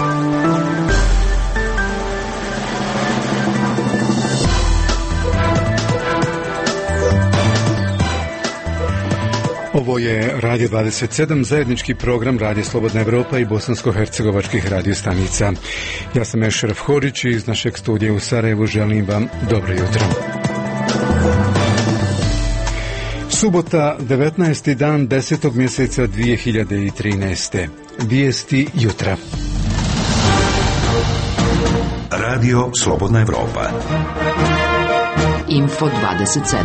Ovo je Radio 27, zajednički program Radio Slobodna Evropa i bosansko-hercegovačkih radiostanica. Ja sam Ešref Horić i iz našeg studija u Sarajevu želim vam dobro jutro. Subota, 19. dan 10. mjeseca 2013. Vijesti jutra. Radio Slobodna Evropa. Info 27.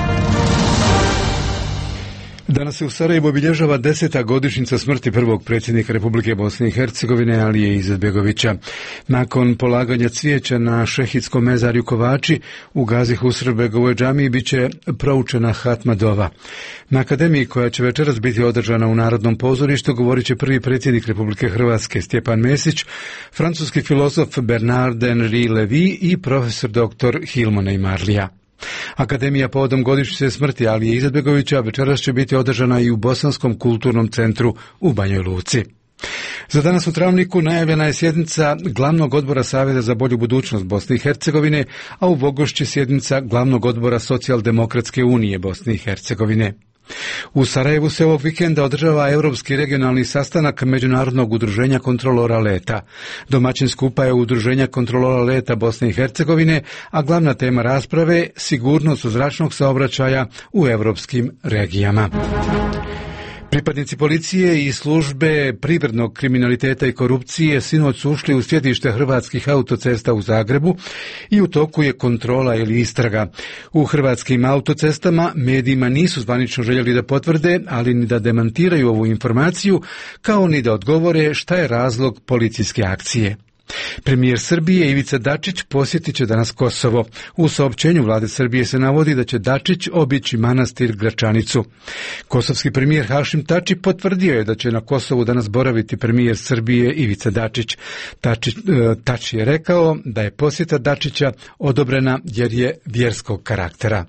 Danas se u Sarajevu obilježava 10. godišnjica smrti prvog predsjednika Republike Bosne i Hercegovine Alije Izetbegovića. Nakon polaganja cvijeća na šehidskom mezarju Kovači u Gazi Husrebegovoj džamiji bit će proučena hatma dova. Na akademiji koja će večeras biti održana u Narodnom pozorištu govorit će prvi predsjednik Republike Hrvatske Stjepan Mesić, francuski filozof Bernard Henri Lévy i profesor dr. Hilmona Marlija. Akademija povodom godišnjice smrti Alije Izetbegovića večeras će biti održana i u Bosanskom kulturnom centru u Banjoj Luci. Za danas u Travniku najavljena je sjednica Glavnog odbora Saveza za bolju budućnost Bosne i Hercegovine, a u Vogošći sjednica Glavnog odbora Socijaldemokratske unije Bosne i Hercegovine. U Sarajevu se ovog vikenda održava Europski regionalni sastanak Međunarodnog udruženja kontrolora leta. Domaćin skupa je Udruženja kontrolora leta Bosne i Hercegovine, a glavna tema rasprave sigurnost zračnog saobraćaja u europskim regijama. Pripadnici policije i službe privrednog kriminaliteta i korupcije sinoć su ušli u sjedište Hrvatskih autocesta u Zagrebu i u toku je kontrola ili istraga. U Hrvatskim autocestama medijima nisu zvanično željeli da potvrde, ali ni da demantiraju ovu informaciju, kao ni da odgovore šta je razlog policijske akcije. Premijer Srbije Ivica Dačić posjetit će danas Kosovo. U saopćenju vlade Srbije se navodi da će Dačić obići manastir Gračanicu. Kosovski premijer Hašim Tači potvrdio je da će na Kosovu danas boraviti premijer Srbije Ivica Dačić. Tači je rekao da je posjeta Dačića odobrena jer je vjerskog karaktera.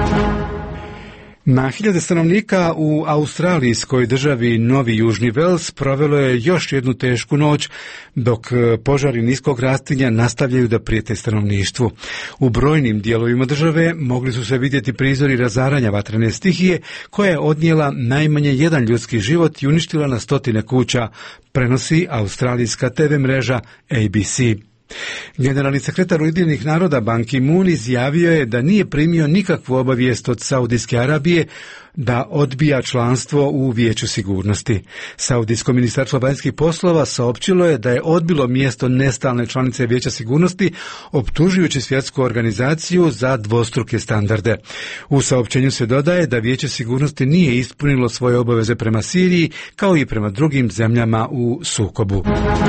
Na 1000 stanovnika u australijskoj državi Novi Južni Vels provelo je još jednu tešku noć, dok požari niskog rastinja nastavljaju da prijete stanovništvu. U brojnim dijelovima države mogli su se vidjeti prizori razaranja vatrene stihije, koja je odnijela najmanje jedan ljudski život i uništila na stotine kuća, prenosi australijska TV mreža ABC. Generalni sekretar Ujedinjenih naroda Ban Ki-moon izjavio je da nije primio nikakvu obavijest od Saudijske Arabije da odbija članstvo u Vijeću sigurnosti. Saudijsko ministarstvo vanjskih poslova saopćilo je da je odbilo mjesto nestalne članice Vijeća sigurnosti, optužujući svjetsku organizaciju za dvostruke standarde. U saopćenju se dodaje da Vijeće sigurnosti nije ispunilo svoje obaveze prema Siriji, kao i prema drugim zemljama u sukobu.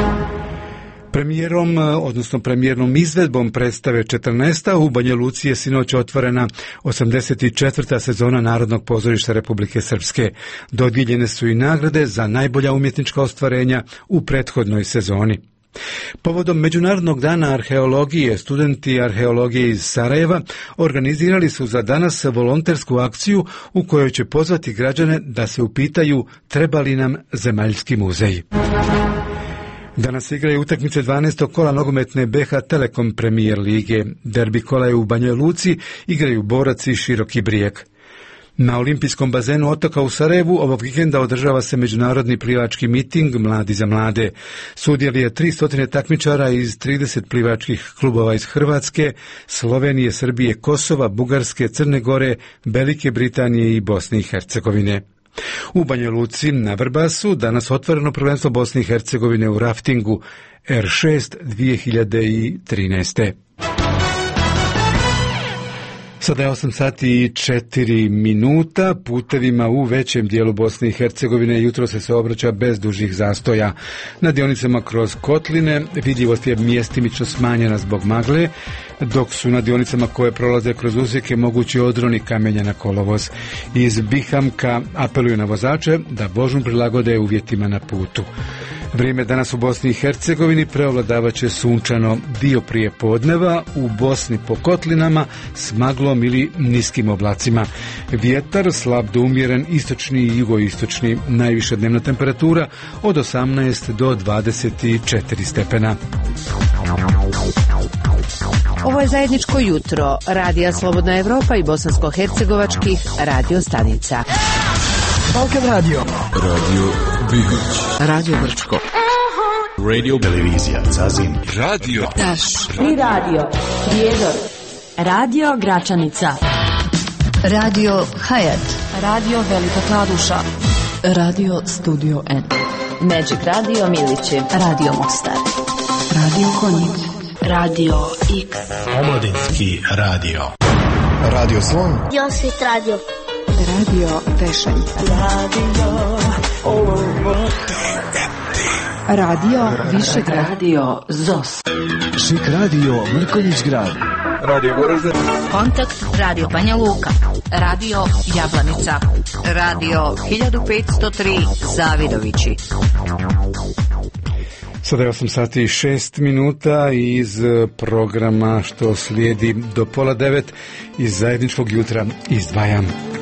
Premijernom izvedbom predstave 14. u Banja Luci je sinoć otvorena 84. sezona Narodnog pozorišta Republike Srpske. Dodijeljene su i nagrade za najbolja umjetnička ostvarenja u prethodnoj sezoni. Povodom Međunarodnog dana arheologije, studenti arheologije iz Sarajeva organizirali su za danas volontersku akciju u kojoj će pozvati građane da se upitaju treba li nam zemaljski muzej. Danas igraju utakmice 12. kola nogometne BH Telekom Premier lige. Derbi kola je u Banjoj Luci, igraju Borac i Široki Brijeg. Na olimpijskom bazenu otoka u Sarajevu ovog vikenda održava se međunarodni plivački miting Mladi za mlade. Sudjeluje 300 takmičara iz 30 plivačkih klubova iz Hrvatske, Slovenije, Srbije, Kosova, Bugarske, Crne Gore, Velike Britanije i Bosne i Hercegovine. U Banjoj Luci na Vrbasu danas otvoreno prvenstvo Bosne i Hercegovine u raftingu R6 2013. Sada je 8 sati i 4 minuta. Putevima u većem dijelu Bosne i Hercegovine jutro se saobraća bez dužih zastoja. Na dionicama kroz Kotline vidljivost je mjestimično smanjena zbog magle, dok su na dionicama koje prolaze kroz usjeke mogući odroni kamenja na kolovoz. Iz Bihamka apeluju na vozače da vožnju prilagode uvjetima na putu. Vrijeme danas u Bosni i Hercegovini preovladavaće sunčano, dio prije podneva, u Bosni po kotlinama s maglom ili niskim oblacima. Vjetar slab do umjeren, istočni i jugoistočni, najviša dnevna temperatura od 18 do 24 stepena. Ovo je zajedničko jutro Radija Slobodna Evropa i bosansko-hercegovačkih radio stanica. Balkan Radio, Radio Bihoć, Radio Brčko, Radio Televizija Zazin, Radio Taš, Tri Radio Prijedor, Radio Gračanica, Radio Hayat, Radio Velika Kladuša, Radio Studio N, Magic Radio Milići, Radio Mostar, Radio Konjic, Radio X, Omladinski radio, Radio Slon, Josit Radio, Radio Pešanj, Radio Višegrad, Radio ZOS, Šik Radio Mrkonjić Grad, Radio Goražde, Kontakt Radio Banja Luka, Radio Jablanica, Radio 1503 Zavidovići. Sada je 8 sati i 6 minuta iz programa što slijedi do 8:30 iz zajedničkog jutra izdvajam.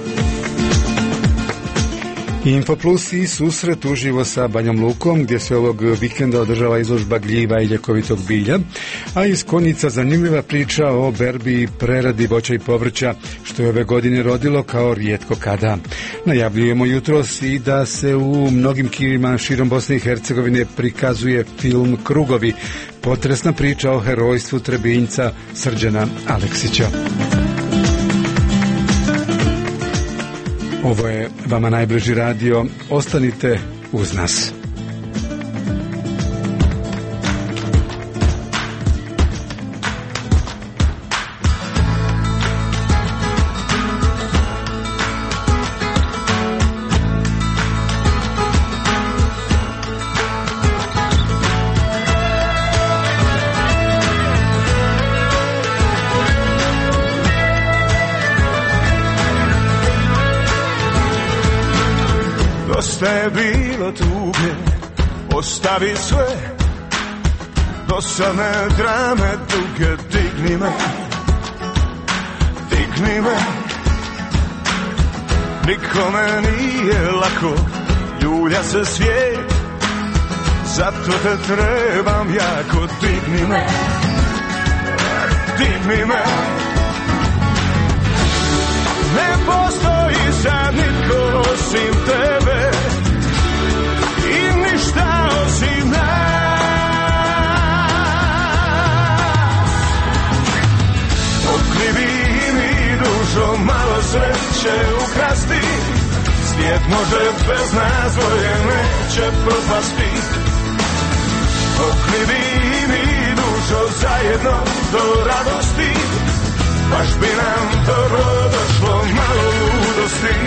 Infoplus i susret uživo sa Banjom Lukom, gdje se ovog vikenda održava izložba gljiva i ljekovitog bilja, a iz Konjica zanimljiva priča o berbi i preradi voća i povrća, što je ove godine rodilo kao rijetko kada. Najavljujemo jutros i da se u mnogim kinima širom Bosne i Hercegovine prikazuje film Krugovi, potresna priča o herojstvu Trebinjca Srđana Aleksića. Ovo je vama najbliži radio, ostanite uz nas. Dosta je bilo tuge, ostavi sve, dosadne drame duge, digni me, digni me. Nikome nije lako, ljulja se svijet, zato te trebam jako, digni me, digni me. Ne postoji sad nitko osim tebe i ništa osim nas. Okrivi mi dušo, malo sreće ukrasti, svijet može bez nas, dvoje neće propasti. Okrivi mi dušo, zajedno do radosti, baš bi nam dobro došlo malo ludosti.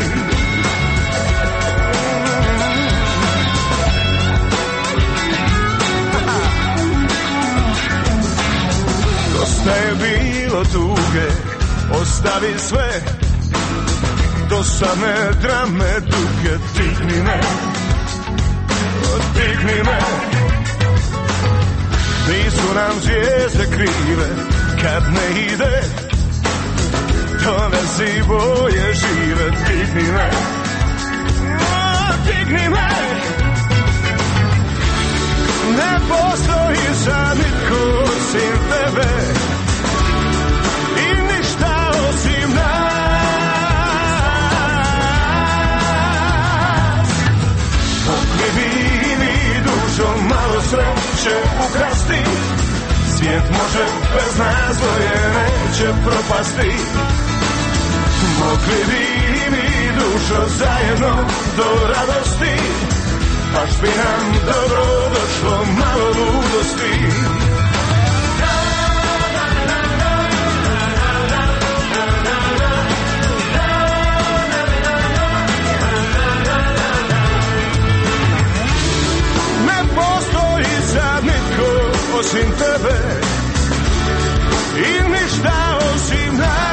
Dosta je bilo tuge, ostavi sve, dosadne drame duge, digni me, digni me. Nisu nam zvijezde krive kad ne ide, donesi boje žive, digni me, digni me. Ne postoji sad nitko osim tebe i ništa osim nas. Okrivi mi dušo, malo sreće ukrasti, svijet može bez nas, dvoje neće propasti. Mogli bi mi dušo zajedno do radosti, baš bi nam dobro došlo malo ludosti. Ne postoji sad nitko osim tebe i ništa osim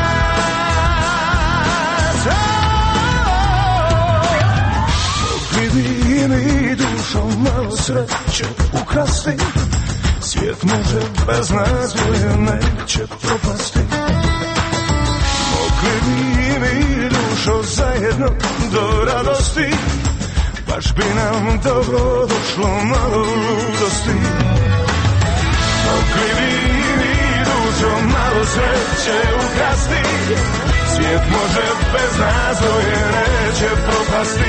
nas. Vidi mi dušo, malo sreće ukrasti, svijet može bez nazoja neće propasti. Mogli bi mi dušo zajedno do radosti, baš bi nam dobro došlo malo ludosti. Mogli bi mi dušo malo sreće ukrasti, svijet može bez nazoja neće propasti.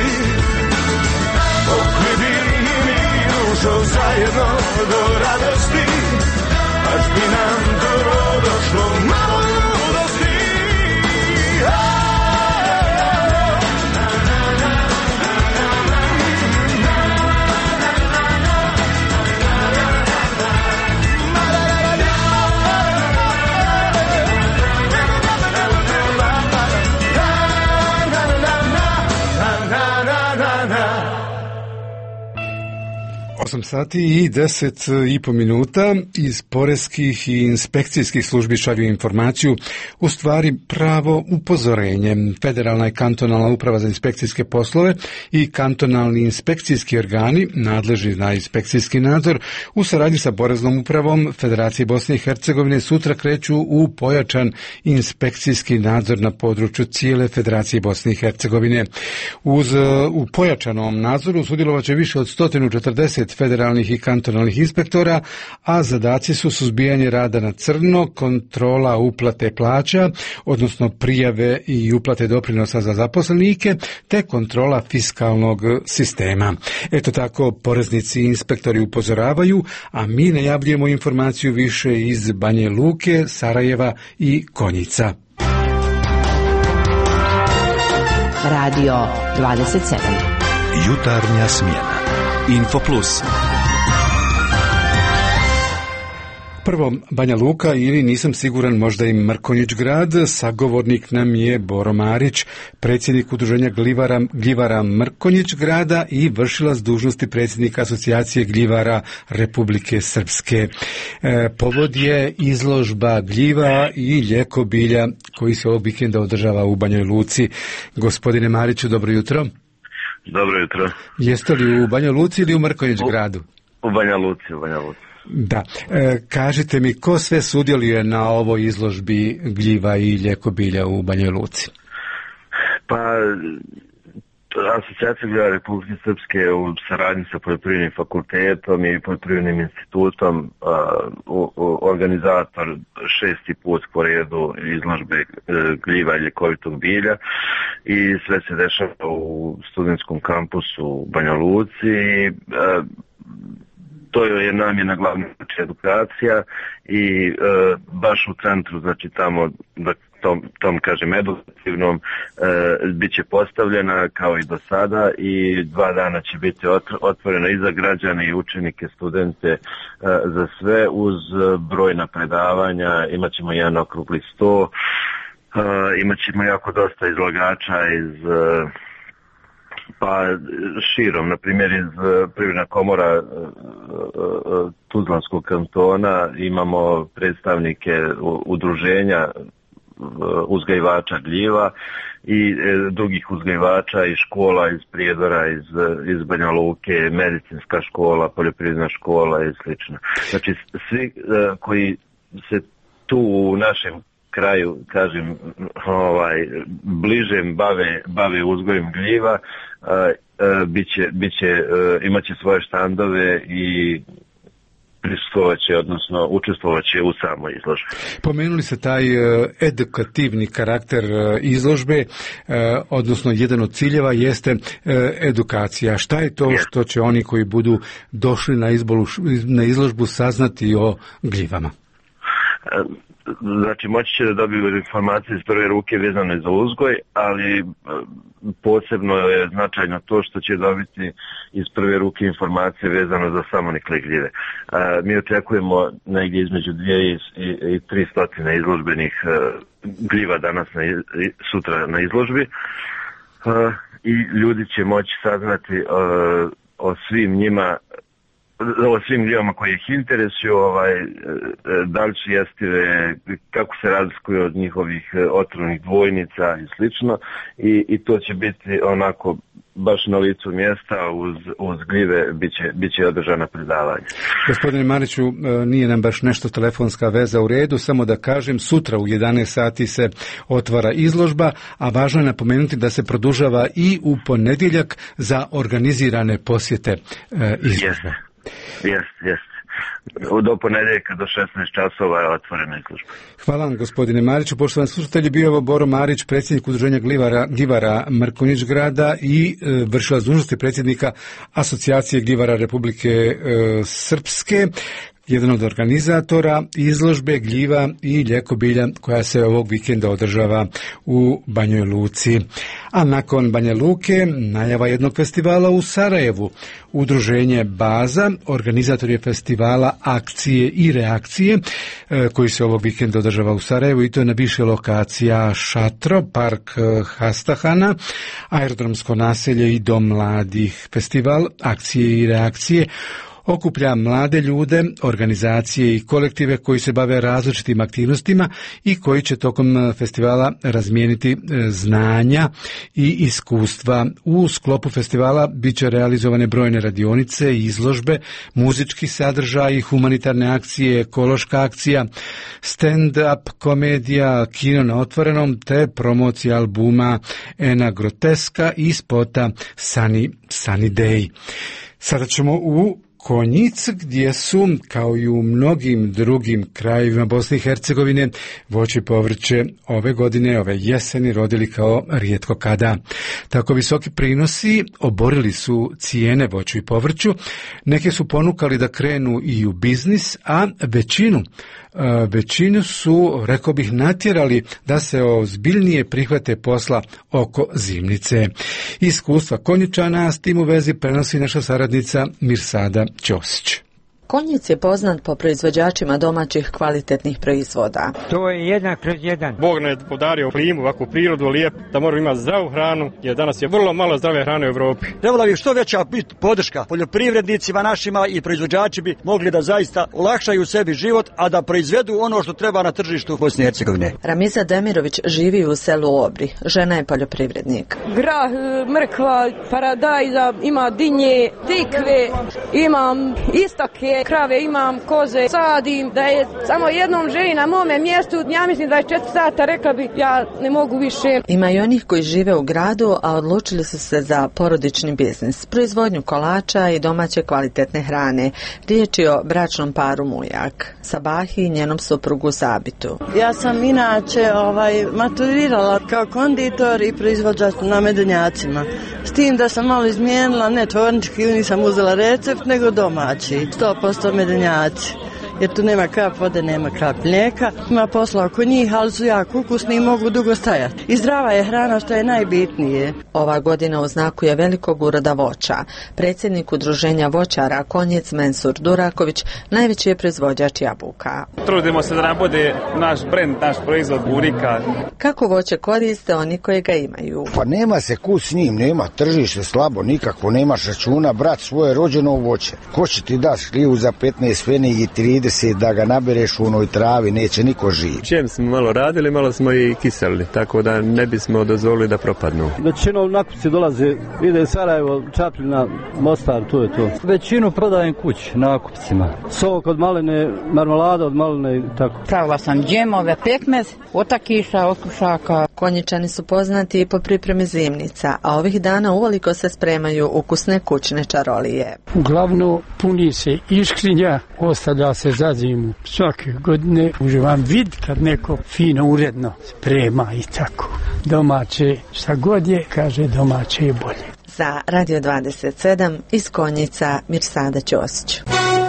Mogli bi mi dušo zajedno do radosti, baš bi nam dobro došlo malo ludosti. Sati i 10,5 minuta. Iz poreskih i inspekcijskih službi šalju informaciju, u stvari pravo upozorenje. Federalna i kantonalna uprava za inspekcijske poslove i kantonalni inspekcijski organi nadležni na inspekcijski nadzor u saradnji sa Poreznom upravom Federacije Bosne i Hercegovine sutra kreću u pojačan inspekcijski nadzor na području cijele Federacije Bosne i Hercegovine. U pojačanom nadzoru sudjelovat će više od 140 federalnih i kantonalnih inspektora, a zadaci su suzbijanje rada na crno, kontrola uplate plaća, odnosno prijave i uplate doprinosa za zaposlenike, te kontrola fiskalnog sistema. Eto tako poreznici i inspektori upozoravaju, a mi najavljujemo informaciju više iz Banje Luke, Sarajeva i Konjica. Radio 27. Jutarnja smjena. Info Plus. Prvo, Banja Luka ili nisam siguran, možda i Mrkonjić grad. Sagovornik nam je Boro Marić, predsjednik udruženja gljivara Mrkonjić grada i vršilac dužnosti predsjednika asocijacije gljivara Republike Srpske. Povod je izložba gljiva i ljeko bilja koji se ovog vikenda održava u Banjoj Luci. Gospodine Mariću, dobro jutro. Dobro jutro. Jeste li u Banjoj Luci ili u Mrkonjić gradu? U Banja Luci. Da. Kažite mi, ko sve sudjeluje na ovoj izložbi gljiva i ljeko bilja u Banjoj Luci? Pa, Asocijacija gljivara Republike Srpske u saradnji sa Poljoprivrednim fakultetom i Poljoprivrednim institutom organizator 6. put po redu izložbe gljiva i ljekovitog bilja i sve se dešava u studentskom kampusu u Banja Luci. To je namjena glavna edukacija i baš u centru, znači tamo, da tom kažem edukativnom, bit će postavljena kao i do sada i 2 dana će biti otvorena i za građane i učenike, studente, za sve uz brojna predavanja. Imat ćemo jedan okrugli sto, imat ćemo jako dosta izlagača iz pa širom, na primjer iz Privredna komora Tuzlanskog kantona iz predstavnike udruženja uzgajivača gljiva i drugih uzgajivača iz škola, iz Prijedora, iz Banja Luke, medicinska škola, poljoprivredna škola i slično. Znači svi koji se tu u našem kraju, kažem, bližem bave uzgojem gljiva, imaće svoje štandove i prisustvovaće, odnosno učestvovaće u samoj izložbi. Pomenuli ste taj edukativni karakter izložbe, odnosno jedan od ciljeva jeste edukacija. Šta je to što će oni koji budu došli na izložbu saznati o gljivama? Znači, moći će da dobiju informacije iz prve ruke vezane za uzgoj, ali posebno je značajno to što će dobiti iz prve ruke informacije vezano za samonikle gljive. Mi očekujemo negdje između 200 i 300 izložbenih gljiva danas sutra na izložbi i ljudi će moći saznati o svim njima o svim gljivama koji ih interesuju, da li su jestive, kako se razlikuju od njihovih otrovnih dvojnica i slično, i to će biti onako baš na licu mjesta uz gljive bit će održana predavanja. Gospodine Mariću, nije nam baš nešto telefonska veza u redu, samo da kažem, sutra u 11 sati se otvara izložba, a važno je napomenuti da se produžava i u ponedjeljak za organizirane posjete izložbe. Jeste. Do ponedjeljka do 16 časova je otvorena izložba. Hvala vam, gospodine Mariću. Poštovani slušatelji, bio je Boro Marić, predsjednik udruženja gljivara Mrkonjić grada i vršilac dužnosti predsjednika Asocijacije gljivara Republike Srpske, jedan od organizatora izložbe gljiva i ljekobilja koja se ovog vikenda održava u Banjoj Luci. A nakon Banja Luke najava jednog festivala u Sarajevu. Udruženje Baza, organizator je festivala Akcije i reakcije koji se ovog vikenda održava u Sarajevu, i to je na više lokacija: Šatro, park Hastahana, aerodromsko naselje i dom mladih. Festival Akcije i reakcije okuplja mlade ljude, organizacije i kolektive koji se bave različitim aktivnostima i koji će tokom festivala razmijeniti znanja i iskustva. U sklopu festivala bit će realizovane brojne radionice, izložbe, muzički sadržaj, humanitarne akcije, ekološka akcija, stand-up, komedija, kino na otvorenom te promocija albuma Ena Groteska i spota Sunny Day. Sada ćemo u Konjic, gdje su, kao i u mnogim drugim krajevima Bosne i Hercegovine, voće i povrće ove godine, ove jeseni, rodili kao rijetko kada. Tako visoki prinosi oborili su cijene voću i povrću, neke su ponukali da krenu i u biznis, a većinu su, rekao bih, natjerali da se ozbiljnije prihvate posla oko zimnice. Iskustva Konjičana s tim u vezi prenosi naša saradnica Mirsada Ćosić. Konjic je poznat po proizvođačima domaćih kvalitetnih proizvoda. To je 1/1. Bog nam je podario klimu, ovakvu prirodu lijep, da moramo imati zdravu hranu, jer danas je vrlo malo zdrave hrane u Europi. Trebala bi što veća biti podrška poljoprivrednicima našima, i proizvođači bi mogli da zaista olakšaju sebi život, a da proizvedu ono što treba na tržištu Bosne i Hercegovine. Ramiza Demirović živi u selu Obri. Žena je poljoprivrednik. Grah, mrkva, paradajza, ima dinje, tikve, imam istake, krave, imam koze, sadim, da je samo jednom ženi na mome mjestu, ja mislim 24 sata, rekla bi, ja ne mogu više. Ima i onih koji žive u gradu, a odlučili su se za porodični biznis, proizvodnju kolača i domaće kvalitetne hrane. Riječ je o bračnom paru Mujak, Sabahi i njenom suprugu Sabitu. Ja sam inače maturirala kao konditor i proizvođač na medenjacima. S tim da sam malo izmijenila, ne tvornički, nisam uzela recept, nego domaći. 100% medenjaci. Jer tu nema kap vode, nema kap mlijeka. Ima posla oko njih, ali su jako ukusni i mogu dugo stajati. I zdrava je hrana, što je najbitnije. Ova godina u znaku je velikog uroda voća. Predsjednik udruženja voćara Konjic Mensur Duraković najveći je proizvođač jabuka. Trudimo se da nam bude naš brend, naš proizvod burika. Kako voće koriste oni koji ga imaju? Pa nema se kud s njim, nema tržište slabo, nikako nemaš računa, brat, svoje rođeno voće. Ko će ti da šljivu za 15 feni i 30 da ga nabereš u onoj travi, neće niko živ. Čem smo malo radili, malo smo i kiselili, tako da ne bismo dozvolili da propadnu. Većinom nakupci dolaze, ide Sarajevo, Čapljina, Mostar, to je to. Većinu prodajem kući nakupcima. Sok od maline, marmelada od maline i tako. Pravila sam džemove, pekmez, otakiša, okušaka. Konjičani su poznati i po pripremi zimnica, a ovih dana uveliko se spremaju ukusne kućne čarolije. Uglavnom puni se iškrinja, ostavlja se za zimu. Svake godine uživam vid kad neko fino, uredno sprema i tako. Domaće, šta god je, kaže domaće je bolje. Za Radio 27 iz Konjica, Mirsada Ćosić.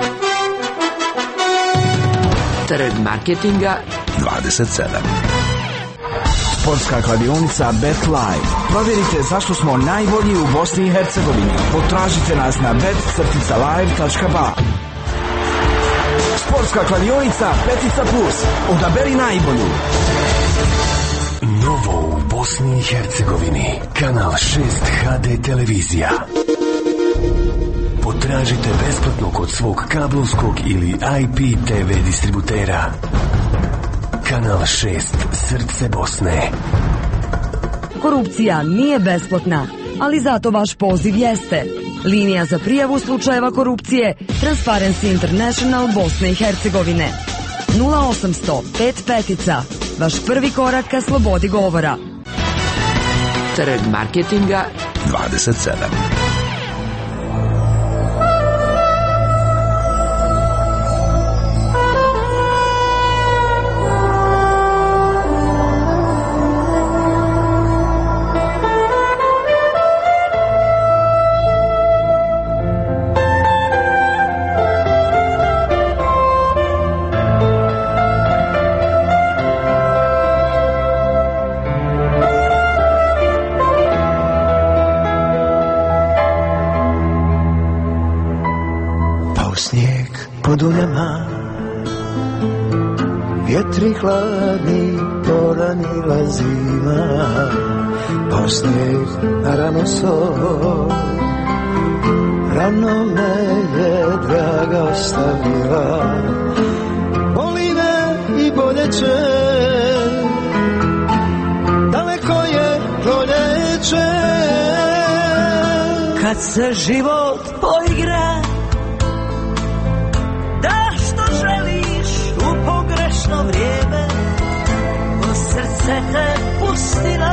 Trg marketinga 27. Sportska kladionica Bet Live. Provjerite zašto smo najbolji u Bosni i Hercegovini. Potražite nas na bet-live.ba. Sportska kladionica Petica Plus. Odaberi najbolju. Novo u Bosni i Hercegovini. Kanal 6 HD televizija. Potražite besplatno kod svog kablovskog ili IP TV distributera. Kanal 6 Srce Bosne. Korupcija nije besplatna, ali zato vaš poziv jeste. Linija za prijavu slučajeva korupcije Transparency International Bosne i Hercegovine. 0800 55, vaš prvi korak ka slobodi govora. Trg marketinga 27. pod uljama, vjetri hladni poranila zima, pa snijeg na rano sol, rano me je draga ostavila, boli me i boljeće, daleko je proljeće, kad se život poigra, vrijeme, u srce te pustila,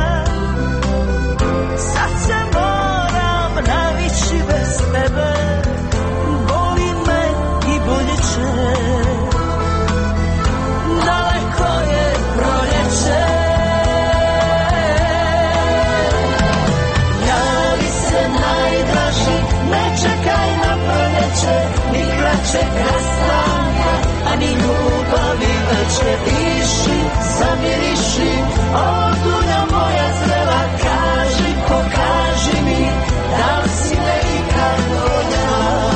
sad se moram navići bez tebe, boli me i boljeće, daleko je proljeće, javi se najdraži, ne čekaj na proljeće, ni kraćeg rastavanja, ani ljubavi veće diši, zamiriši, o dunja moja zrela, kaži, pokaži mi, da li si me ikad voljela.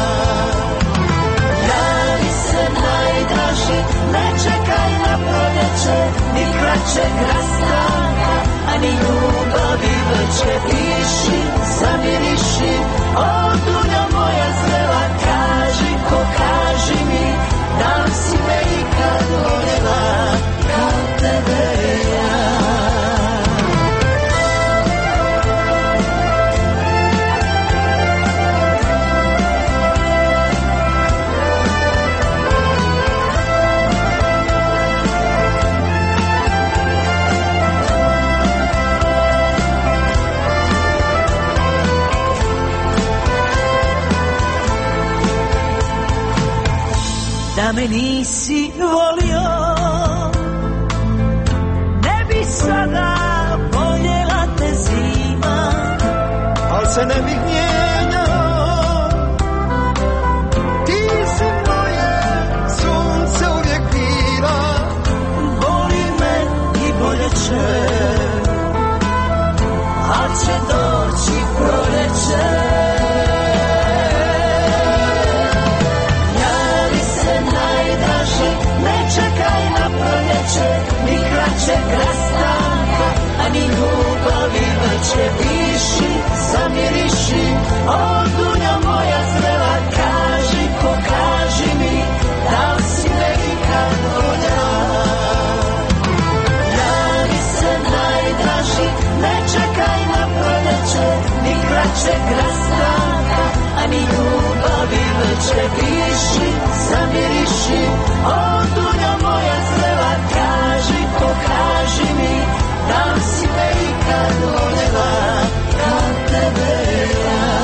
Javi se najdraži, ne čekaj na proljeće, ni kraćeg rastanja, ani ljubavi veće diši, zamiriši, o dunja moja zrela, kaži, pokaži mi, da li si me ikad voljela kao tebe ja. 'Da me nisi volio, ne bi sada voljela te zima, al se ne bih mijenjao, ti si moje sunce uvijek bila, boli me i boljeće, al će doći proljeće. Ne čekaj na proljeće, ni kraćeg rastanja, ani ljubavi veće diši, zamiriši, o dunja moja zrela, kaži, pokaži mi, da li si me ikad voljela. Javi se najdraži, ne čekaj na proljeće, ni kraćeg rastanja, ani ljubavi veće diši, zamiriši, o dunja moja zrela, kaži, pokaži mi, da li si me ikad voljela kao tebe ja.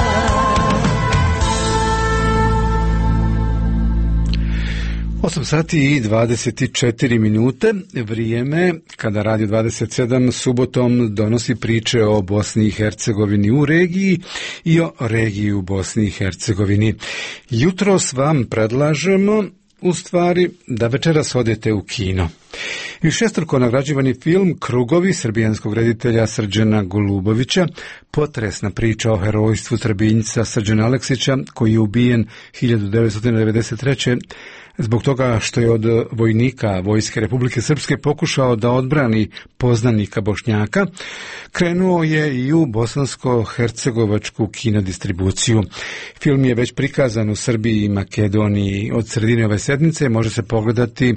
8 sati i 24 minute, vrijeme kada Radio 27 subotom donosi priče o Bosni i Hercegovini u regiji i o regiji u Bosni i Hercegovini. Jutros vam predlažemo u stvari da večeras odete u kino. Višestruko nagrađivani film Krugovi srbijanskog reditelja Srđana Golubovića, potresna priča o herojstvu Srbinjca Srđana Aleksića, koji je ubijen 1993. zbog toga što je od vojnika Vojske Republike Srpske pokušao da odbrani poznanika Bošnjaka, krenuo je i u bosansko-hercegovačku kinodistribuciju. Film je već prikazan u Srbiji i Makedoniji. Od sredine ove sedmice može se pogledati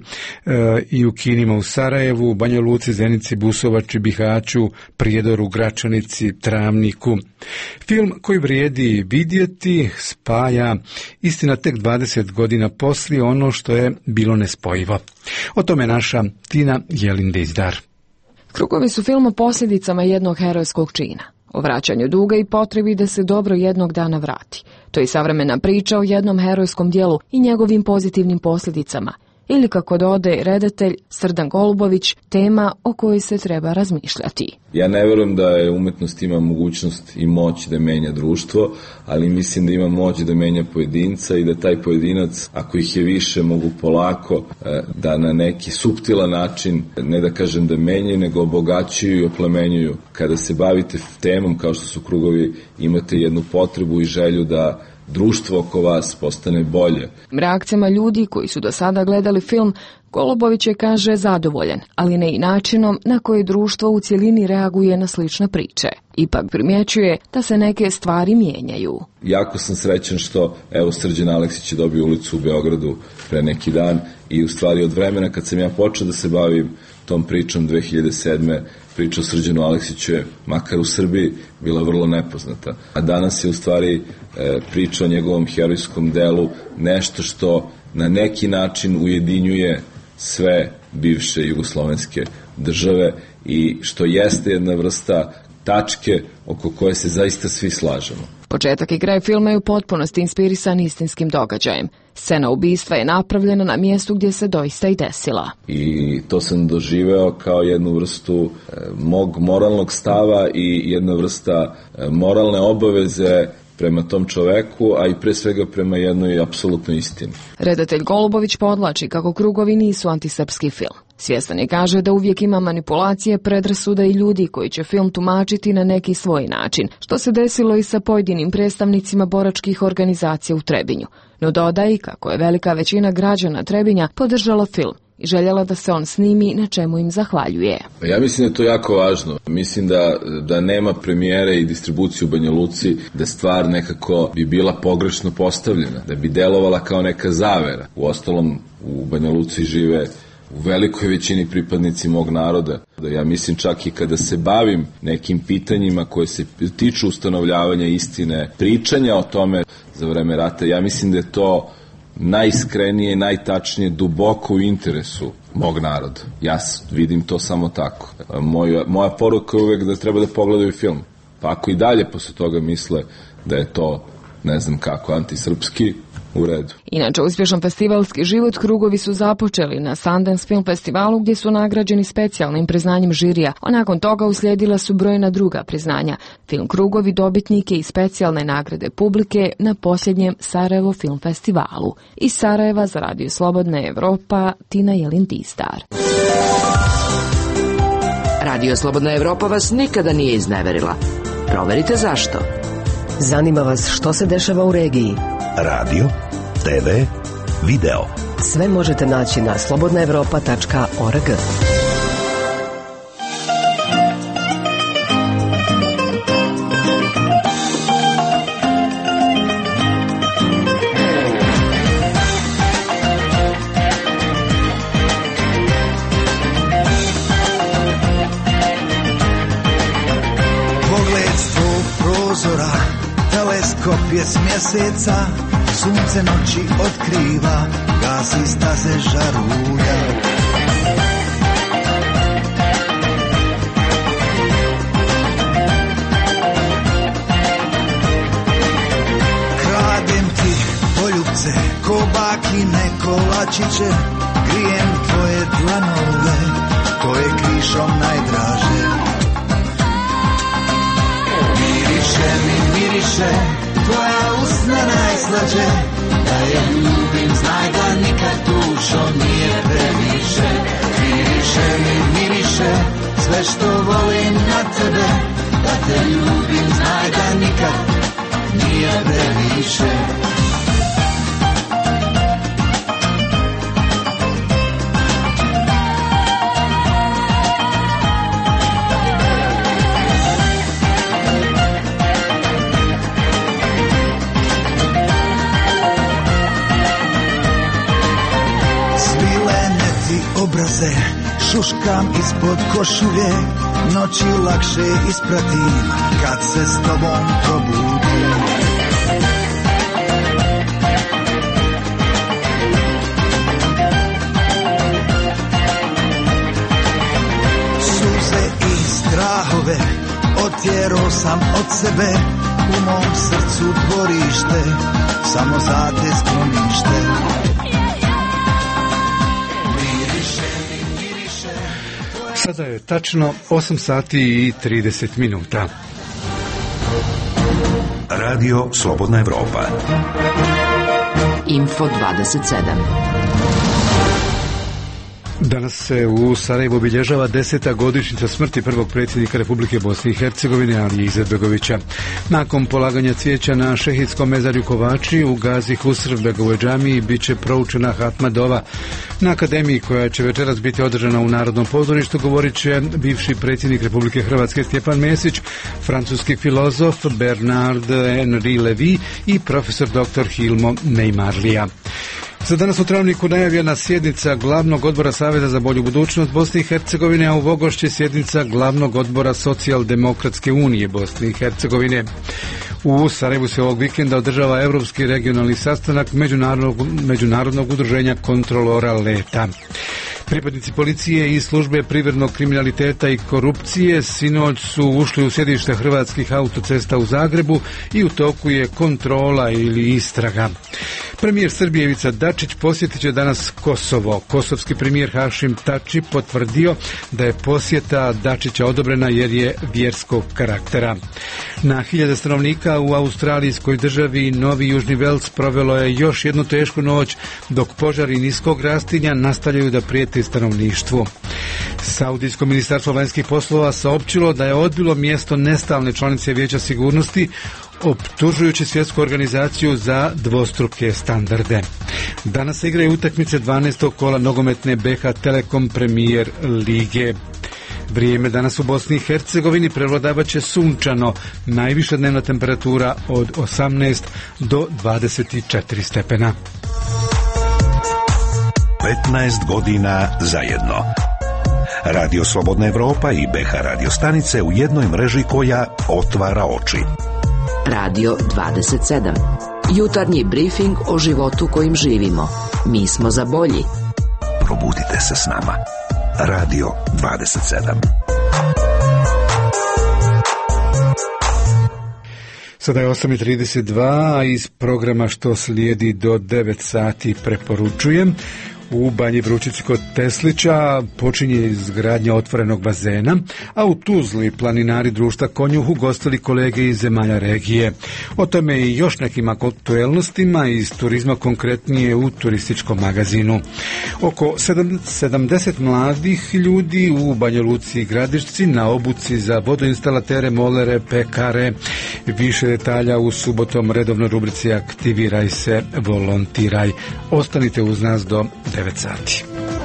i u kinima u Sarajevu, Banja Luci, Zenici, Busovači, Bihaću, Prijedoru, Gračanici, Travniku. Film koji vrijedi vidjeti spaja, istina tek 20 godina poslije, ono što je bilo nespojivo. O tome naša Tina Jelin-Dejdar. Krugovi su film o posljedicama jednog herojskog čina, o vraćanju duga i potrebi da se dobro jednog dana vrati. To je savremena priča o jednom herojskom dijelu i njegovim pozitivnim posljedicama, ili kako dode redatelj Srdan Golubović, tema o kojoj se treba razmišljati. Ja ne verujem da je umetnost ima mogućnost i moć da menja društvo, ali mislim da ima moć da menja pojedinca i da taj pojedinac, ako ih je više, mogu polako da na neki suptilan način, ne da kažem da menjaju, nego obogaćuju i oplemenjuju. Kada se bavite temom kao što su krugovi, imate jednu potrebu i želju da društvo oko vas postane bolje. Reakcijama ljudi koji su do sada gledali film, Golubović je, kaže, zadovoljan, ali ne i načinom na koji društvo u cjelini reaguje na slične priče. Ipak primjećuje da se neke stvari mijenjaju. Jako sam srećan što, evo, Srđan Aleksić je dobio ulicu u Beogradu pre neki dan i u stvari od vremena kad sam ja počeo da se bavim tom pričom 2007. priča o Srđanu Aleksiću je, makar u Srbiji, bila vrlo nepoznata. A danas je u stvari priča o njegovom herojskom delu nešto što na neki način ujedinjuje sve bivše jugoslovenske države i što jeste jedna vrsta tačke oko koje se zaista svi slažemo. Početak i kraj filma je u potpunosti inspirisan istinskim događajem. Scena ubistva je napravljena na mjestu gdje se doista i desila. I to sam doživeo kao jednu vrstu mog moralnog stava i jedna vrsta moralne obaveze prema tom čoveku, a i pre svega prema jednoj apsolutnoj istini. Redatelj Golubović podlači kako Krugovi nisu antisrpski film. Svjestan je, kaže, da uvijek ima manipulacije, predrasuda i ljudi koji će film tumačiti na neki svoj način, što se desilo i sa pojedinim predstavnicima boračkih organizacija u Trebinju. No dodaje kako je velika većina građana Trebinja podržala film i željela da se on snimi, na čemu im zahvaljuje. Ja mislim da je to jako važno. Mislim da nema premijere i distribuciju u Banja Luci, da stvar nekako bi bila pogrešno postavljena, da bi delovala kao neka zavera. Uostalom, u Banja Luci žive u velikoj većini pripadnici mog naroda. Ja mislim čak i kada se bavim nekim pitanjima koje se tiču ustanovljavanja istine, pričanja o tome za vreme rata, ja mislim da je to najiskrenije, najtačnije, duboko u interesu mog naroda. Ja vidim to samo tako. Moja poruka je uvek da treba da pogledaju film. Pa ako i dalje posle toga misle da je to, ne znam kako, antisrpski, u redu. Inače, uspješan festivalski život Krugovi su započeli na Sundance Film Festivalu, gdje su nagrađeni specijalnim priznanjem žirija, a nakon toga uslijedila su brojna druga priznanja. Film Krugovi dobitnik je i specijalne nagrade publike na posljednjem Sarajevo Film Festivalu. Iz Sarajeva za Radio Slobodna Evropa, Tina Jelin-Dejdar. Radio Slobodna Evropa vas nikada nije izneverila. Proverite zašto. Zanima vas što se dešava u regiji? Radio, TV, video. Sve možete naći na slobodnaevropa.org. Pogled s tvog prozora, teleskop je s mjeseca, sunce noći otkriva, gasi staze žarulja. Kradem ti poljubce, ko bakine kolačiće, grijem tvoje dlanove, to je krišom najdraže. Miriše mi, miriše, tvoja usna najslađe, da je ljubim, znaj da nikad dušo nije previše. Miriše mi, miriše, sve što volim na tebe, da te ljubim, znaj da nikad nije previše. obraze, šuškam ispod košulje, noći lakše ispratim kad se s tobom probudim. Suze i strahove otjerao sam od sebe, u mom srcu dvorište, samo za te sklonište. Sada je tačno 8 sati i 30 minuta. Radio Slobodna Evropa. Info 27. Danas se u Sarajevu obilježava 10. godišnjica smrti prvog predsjednika Republike Bosne i Hercegovine, Alije Izetbegovića. Nakon polaganja cvijeća na šehidskom mezarju Kovači u Gazi Husrbegovoj džamiji bit će proučena hatma dova. Na akademiji koja će večeras biti održana u Narodnom pozorištu govorit će bivši predsjednik Republike Hrvatske Stjepan Mesić, francuski filozof Bernard Henri Lévy i profesor dr. Hilmo Neymarlija. Za danas u Travniku najavljena sjednica glavnog odbora Saveza za bolju budućnost Bosne i Hercegovine, a u Vogošći sjednica glavnog odbora Socijaldemokratske unije Bosne i Hercegovine. U Sarajevu se ovog vikenda održava Europski regionalni sastanak Međunarodnog udruženja kontrolora leta. Pripadnici policije i službe privrednog kriminaliteta i korupcije sinoć su ušli u sjedište Hrvatskih autocesta u Zagrebu i u toku je kontrola ili istraga. Premijer Srbije Ivica Dačić posjetit će danas Kosovo. Kosovski premijer Hašim Tači potvrdio da je posjeta Dačića odobrena jer je vjerskog karaktera. Na 1000 stanovnika u australijskoj državi Novi Južni Vels provelo je još jednu tešku noć, dok požari niskog rastinja nastavljaju da prijete stanovništvu. Saudijsko ministarstvo vanjskih poslova saopćilo da je odbilo mjesto nestalne članice Vijeća sigurnosti, optužujući svjetsku organizaciju za dvostruke standarde. Danas se igraju utakmice 12. kola nogometne BH Telekom Premier lige. Vrijeme danas u Bosni i Hercegovini prevladavat će sunčano, najviša dnevna temperatura od 18 do 24 stepena. 15 godina zajedno. Radio Slobodna Evropa i BH radio stanice u jednoj mreži koja otvara oči. Radio 27. Jutarnji brifing o životu kojim živimo. Mi smo za bolji. Probudite se s nama. Radio 27. Sada je 8:32, a iz programa što slijedi do 9 sati preporučujem. U Banji Vrućici kod Teslića počinje izgradnja otvorenog bazena, a u Tuzli planinari društva Konjuh ugostili kolege iz zemalja regije. O tome i još nekim aktuelnostima iz turizma, konkretnije u turističkom magazinu. Oko 70 mladih ljudi u Banja Luci i Gradišci na obuci za vodoinstalatere, molere, pekare. Više detalja u subotom redovnoj rubrici Aktiviraj se, volontiraj. Ostanite uz nas do 9 sati.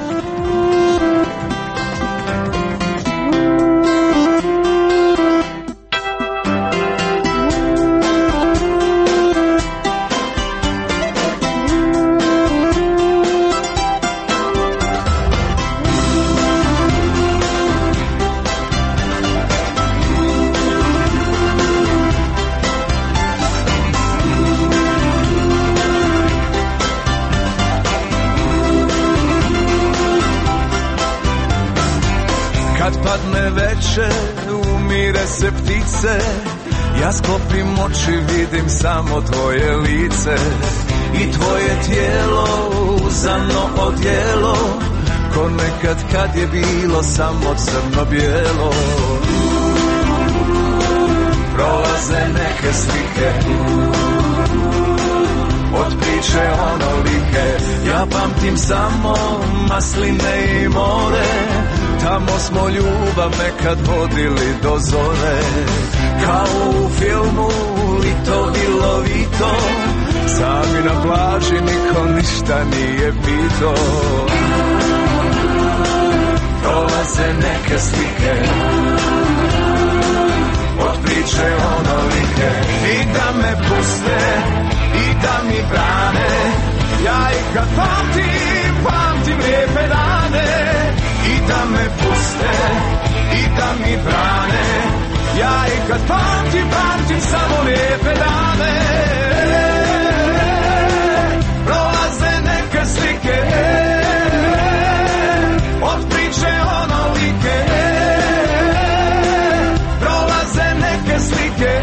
Umire se ptice, ja sklopim oči, vidim samo tvoje lice i tvoje tijelo uzano odjelo, ko nekad kad je bilo samo crno-bijelo. Prolaze neke slike od priče onolike, ja pamtim samo masline i more. Tamo smo ljubav nekad vodili do zore, kao u filmu Lito i Lovito, sami na plaži niko ništa nije pito. Prolaze neke slike od priče onolike, i da me puste i da mi brane, ja ih kad pamtim, pamtim lijepe dane. da me puste i da mi brane. Ja i kad pamtim samo lijepe dane. Prolaze neke slike od priče onolike. Prolaze neke slike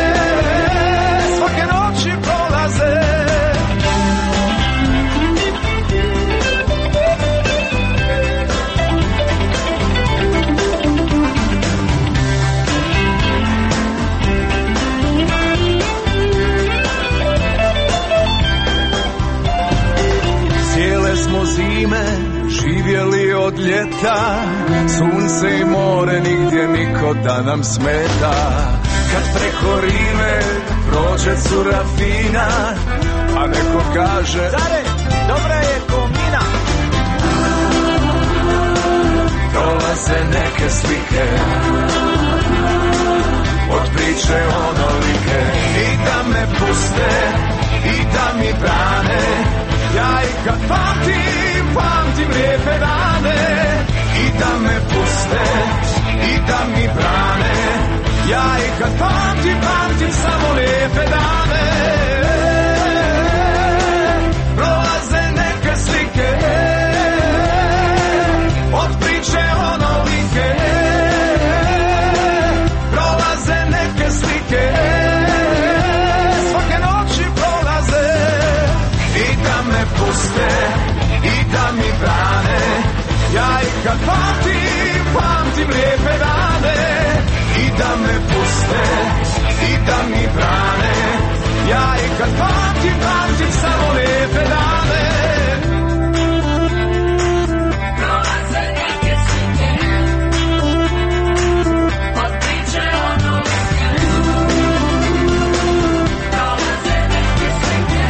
svake noći prolaze. Smo zime živjeli od ljeta, sunce i more nigdje niko da nam smeta. Kad preko Rive prođe cura fina, a neko kaže Dare, dobra je ko mina. Prolaze neke slike od priče onolike. I da me puste i da mi brane. Ja i kad pamtim lijepe dane. I da me puste i da mi brane. Ja i kad pamtim samo lijepe dane. Prolaze neke slike od priče onolike. Prolaze neke slike svake noći prolaze. I da me puste i da mi brane. Ja i kad pamtim lijepe dane. I da me puste i da mi brane. Ja i kad pamtim samo lijepe dane. Prolaze neke slike od priče onolike. Prolaze neke slike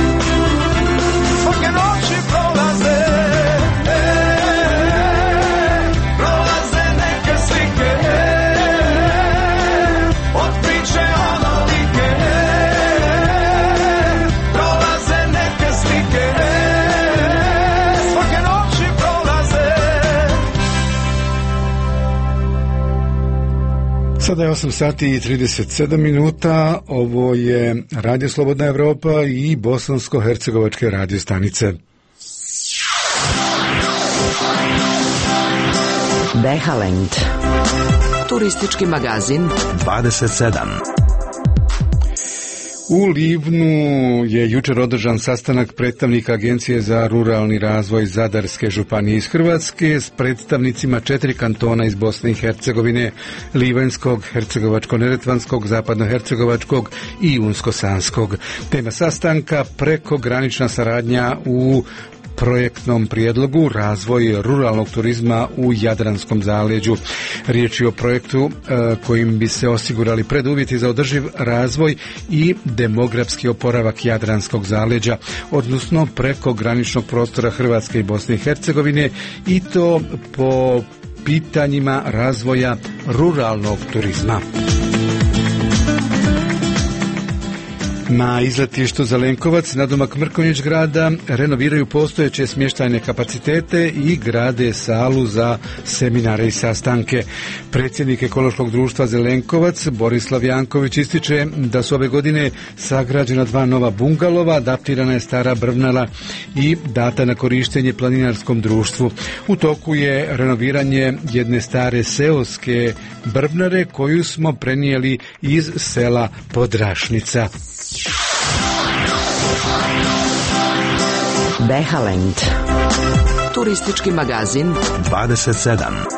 svake noći prolaze. Prolaze neke slike od priče onolike. Prolaze neke slike svake noći prolaze. Sada je 8 sati i 37 minuta. Ovo je Radio Slobodna Evropa i bosansko-hercegovačke radio stanice. Behalend. Turistički magazin 27. U Livnu je jučer održan sastanak predstavnika Agencije za ruralni razvoj Zadarske županije iz Hrvatske s predstavnicima 4 kantona iz Bosne i Hercegovine, Livanjskog, Hercegovačko-neretvanskog, Zapadno-hercegovačkog i Unsko-sanskog. Tema sastanka prekogranična saradnja u projektnom prijedlogu razvoj ruralnog turizma u Jadranskom zaleđu. Riječ je o projektu kojim bi se osigurali preduvjeti za održiv razvoj i demografski oporavak Jadranskog zaleđa, odnosno prekograničnog prostora Hrvatske i Bosne i Hercegovine, i to po pitanjima razvoja ruralnog turizma. Na izletištu Zelenkovac, nadomak Mrkonjić grada, renoviraju postojeće smještajne kapacitete i grade salu za seminare i sastanke. Predsjednik Ekološkog društva Zelenkovac, Borislav Janković, ističe da su ove godine sagrađena 2 nova bungalova, adaptirana je stara brvnala i data na korištenje planinarskom društvu. U toku je renoviranje jedne stare seoske brvnare koju smo prenijeli iz sela Podrašnica. Behalend. Turistički magazin 27.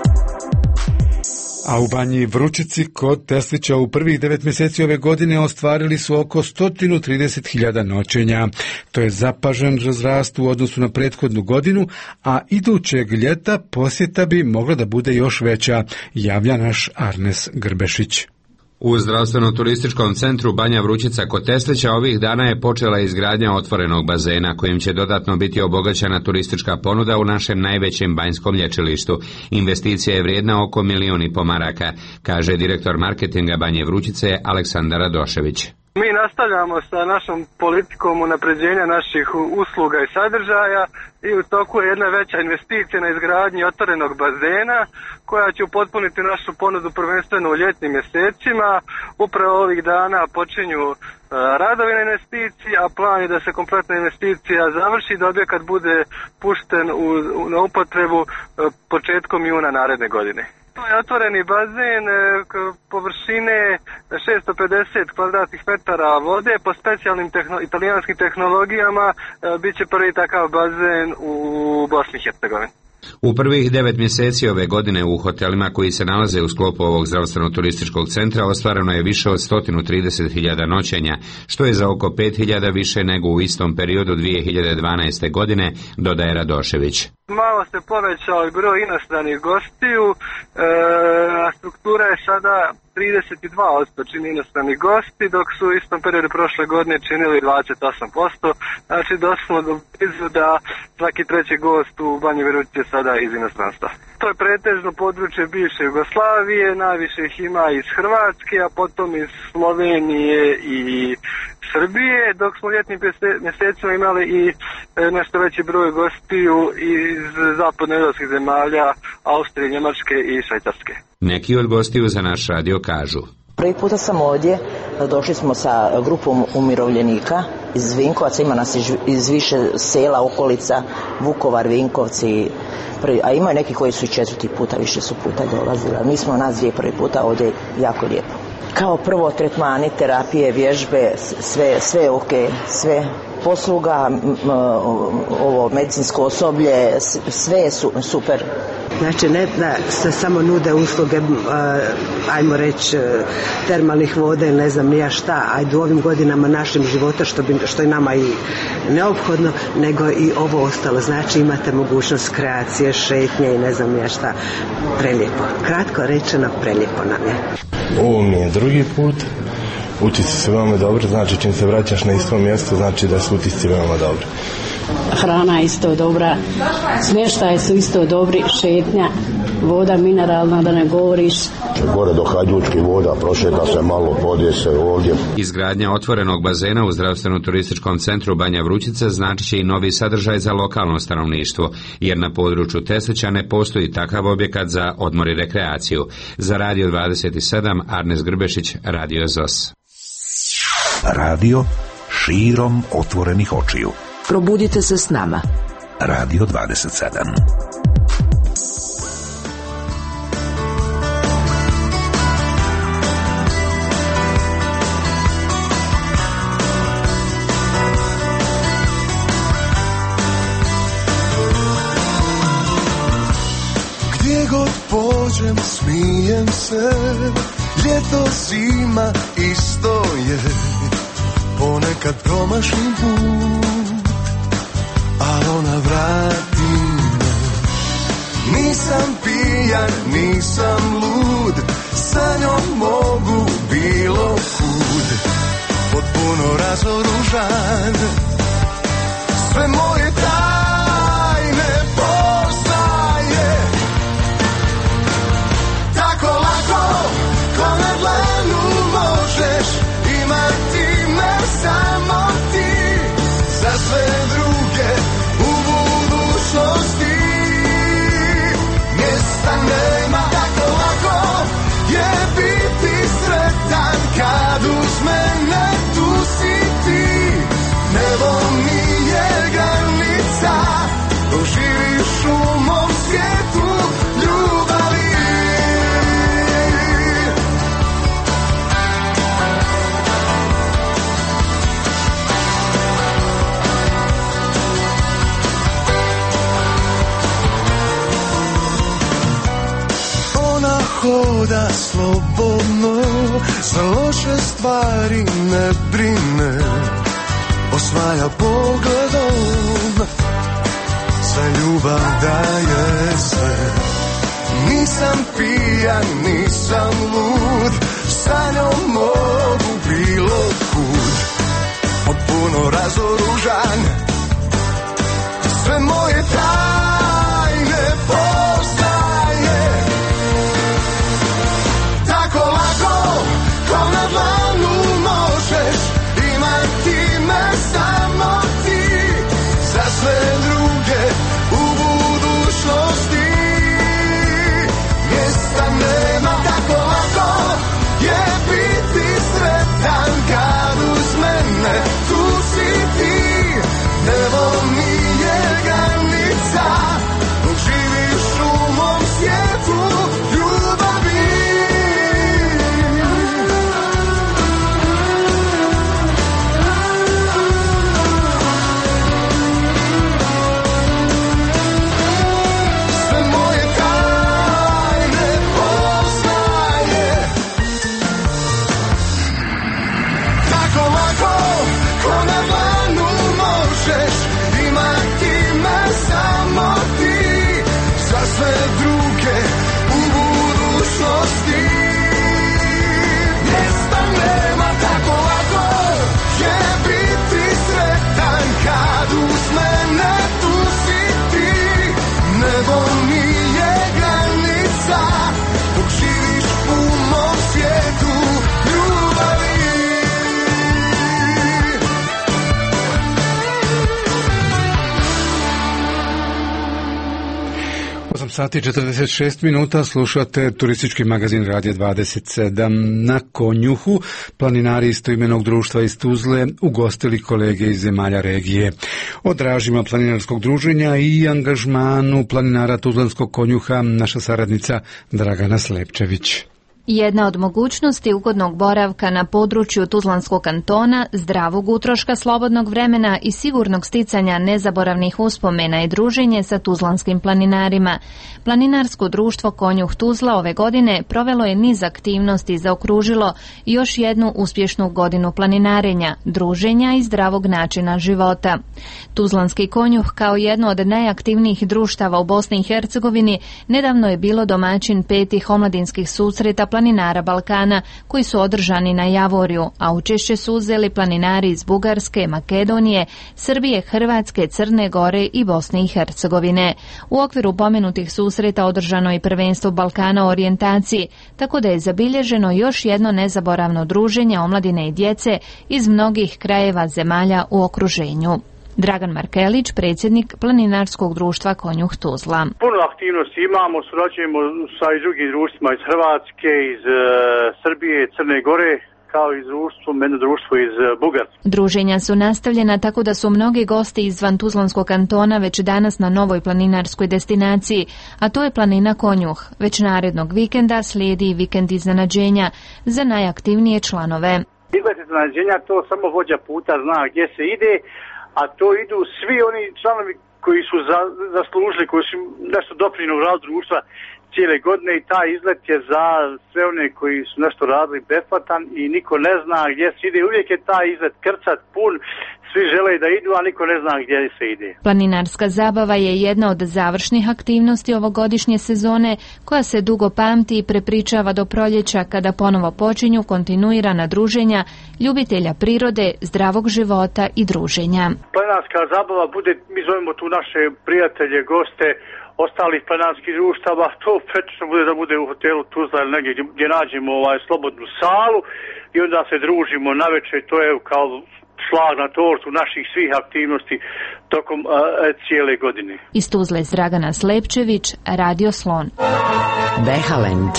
A u Banji Vručici kod Teslića u prvih 9 mjeseci ove godine ostvarili su oko 130.000 noćenja. To je zapažen razrast u odnosu na prethodnu godinu, a idućeg ljeta posjeta bi mogla da bude još veća, javlja naš Arnes Grbešić. U zdravstveno-turističkom centru Banja Vrućica kod Teslića ovih dana je počela izgradnja otvorenog bazena kojim će dodatno biti obogaćena turistička ponuda u našem najvećem banjskom lječilištu. Investicija je vrijedna oko 1,5 miliona maraka, kaže direktor marketinga Banje Vrućice Aleksandar Radošević. Mi nastavljamo sa našom politikom unapređenja naših usluga i sadržaja i u toku je jedna veća investicija na izgradnji otvorenog bazena koja će upotpuniti našu ponudu prvenstveno u ljetnim mjesecima. Upravo ovih dana počinju radovi na investiciji, a plan je da se kompletna investicija završi i da objekat bude pušten na upotrebu početkom juna naredne godine. To je otvoreni bazen površine 650 kvadratnih metara vode po specijalnim italijanskim tehnologijama. Biće prvi takav bazen u Bosni i Hercegovini. U prvih 9 mjeseci ove godine u hotelima koji se nalaze u sklopu ovog zdravstveno-turističkog centra ostvareno je više od 130.000 noćenja, što je za oko 5.000 više nego u istom periodu 2012. godine, dodaje Radošević. Malo se povećao i broj inostranih gostiju, a struktura je sada 32% čini inostrani gosti, dok su u istom periodu prošle godine činili 28%, znači došli smo do blizu da svaki treći gost u Banji Vrujci je sada iz inostranstva. To je pretežno područje bivše Jugoslavije, najviše ih ima iz Hrvatske, a potom iz Slovenije i Srbije, dok smo u ljetnim mjesecima imali i nešto veći broj gostiju iz zapadnoevropskih zemalja, Austrije, Njemačke i Švajcarske. Neki od gostiju za naš radio kažu: Prvi puta sam ovdje, došli smo sa grupom umirovljenika iz Vinkovaca, ima nas iz više sela, okolica, Vukovar, Vinkovci, a ima neki koji su i 4. puta, više su puta dolazili. Mi smo nas 2 prvi puta ovdje, jako lijepo. Kao prvo tretmani, terapije, vježbe, sve ok, sve posluga, ovo medicinsko osoblje, sve je super. Znači ne da se samo nude usluge, ajmo reći, termalnih voda ili ne znam nija šta, ajde u ovim godinama našim života što je nama i neophodno, nego i ovo ostalo. Znači imate mogućnost kreacije, šetnje i ne znam nija šta. Prelijepo. Kratko rečeno, prelijepo nam je. Ovo mi je drugi put. Utisci su veoma dobri, znači čim se vraćaš na isto mjesto, znači da su utisci veoma dobri. Hrana je isto dobra, smještaj su isto dobri, šetnja, voda mineralna da ne govoriš. Gore do Hajdučkih voda, prošeta se malo, podje se ovdje. Izgradnja otvorenog bazena u zdravstveno-turističkom centru Banja Vrućica znači će i novi sadržaj za lokalno stanovništvo, jer na području Teslića ne postoji takav objekat za odmor i rekreaciju. Za Radio 27, Arnes Grbešić, Radio ZOS. Radio širom otvorenih očiju. Probudite se s nama. Radio 27. Gdje god pođem smijem se, ljeto zima isto je, ponekad promašim put, a ona vrati me. Nisam pijan, nisam lud, sa njom mogu bilo kud, potpuno razoružan, sve moje tajne poznaje. Tako lako, ko na dlanu možeš imati me samo ti, za sve druge u budućnosti mjesta nema. Tako lako je biti sretan kad uz mene tu si ti, nebo mi je granica, doživiš u mom svijetu ljubavi. Hoda slobodno, za loše stvari ne brine, osvaja pogledom, za ljubav daje sve. Nisam pijan, nisam lud, sa njom mogu bilo kud, potpuno razoružan, sve moje tajne poznaje. Tako lako, ko na dlanu možeš sati 46 minuta, slušate turistički magazin Radio 27. Na Konjuhu planinari istoimenog društva iz Tuzle ugostili kolege iz zemalja regije. O dražima planinarskog druženja i angažmanu planinara Tuzlanskog Konjuha naša saradnica Dragana Slepčević. Jedna od mogućnosti ugodnog boravka na području Tuzlanskog kantona, zdravog utroška slobodnog vremena i sigurnog sticanja nezaboravnih uspomena i druženje sa tuzlanskim planinarima. Planinarsko društvo Konjuh Tuzla ove godine provelo je niz aktivnosti i zaokružilo još jednu uspješnu godinu planinarenja, druženja i zdravog načina života. Tuzlanski Konjuh kao jedno od najaktivnijih društava u Bosni i Hercegovini nedavno je bilo domaćin 5. omladinskih susreta planinara Balkana koji su održani na Javoriju, a učešće su uzeli planinari iz Bugarske, Makedonije, Srbije, Hrvatske, Crne Gore i Bosne i Hercegovine. U okviru pomenutih susreta održano je prvenstvo Balkana o orijentaciji, tako da je zabilježeno još jedno nezaboravno druženje omladine i djece iz mnogih krajeva zemalja u okruženju. Dragan Markelić, predsjednik planinarskog društva Konjuh Tuzla. Puno aktivnosti imamo, surađujemo sa i drugim društvima iz Hrvatske, iz Srbije, Crne Gore, kao i jedno društvo iz Bugarske. Druženja su nastavljena tako da su mnogi gosti izvan Tuzlanskog kantona već danas na novoj planinarskoj destinaciji, a to je planina Konjuh. Već narednog vikenda slijedi vikend iznenađenja za najaktivnije članove. Izgled iznenađenja to samo vođa puta zna gdje se ide, a to idu svi oni članovi koji su zaslužili, koji su nešto doprinijeli u radu društva cijele godine i taj izlet je za sve one koji su nešto radili besplatan i niko ne zna gdje se ide. Uvijek je taj izlet krcat, pun, svi žele da idu, a niko ne zna gdje se ide. Planinarska zabava je jedna od završnih aktivnosti ovogodišnje sezone koja se dugo pamti i prepričava do proljeća kada ponovo počinju kontinuirana druženja ljubitelja prirode, zdravog života i druženja. Planinarska zabava bude, mi zovemo tu naše prijatelje, goste, ostalih planinarskih društava, to prečno bude da bude u hotelu Tuzla ili negdje gdje nađemo slobodnu salu i onda se družimo navečer, to je kao šlag na tortu naših svih aktivnosti tokom cijele godine. Iz Tuzle Dragana Slepčević, Radio Slon. Behalend.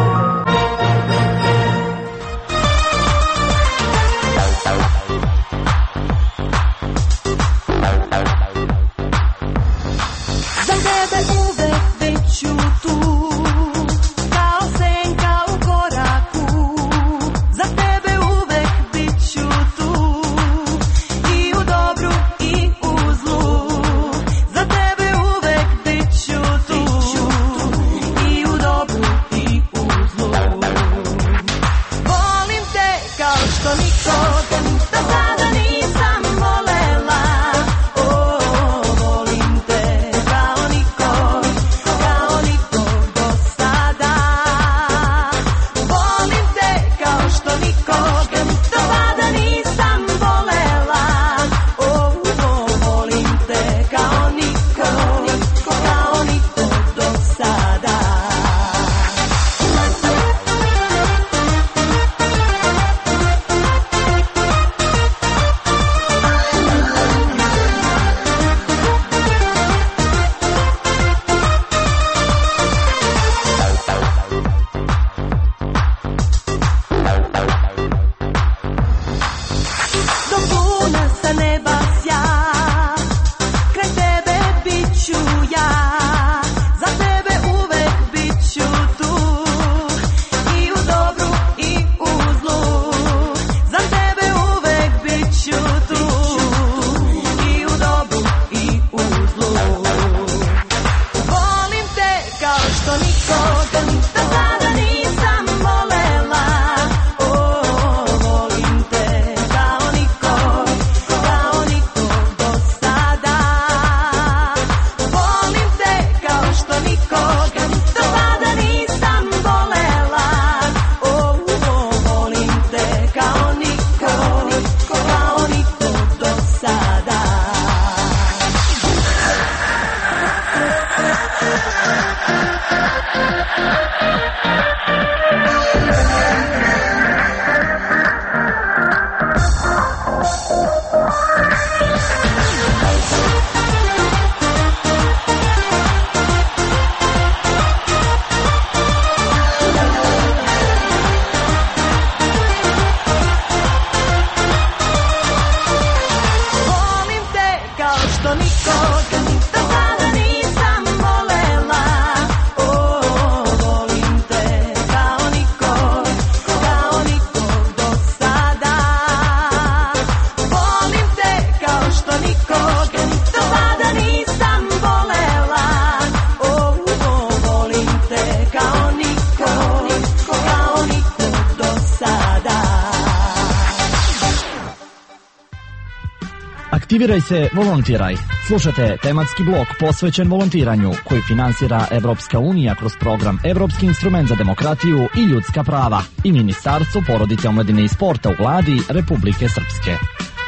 Za tebe uvek bit ću tu, kao senka u koraku. Za tebe uvek bit ću tu, i u dobru i u zlu. Za tebe uvek bit ću tu, i u dobru i u zlu. Aktiviraj se, volontiraj. Slušate tematski blok posvećen volontiranju koji finansira Evropska unija kroz program Evropski instrument za demokratiju i ljudska prava i Ministarstvo porodice, omladine i sporta u vladi Republike Srpske.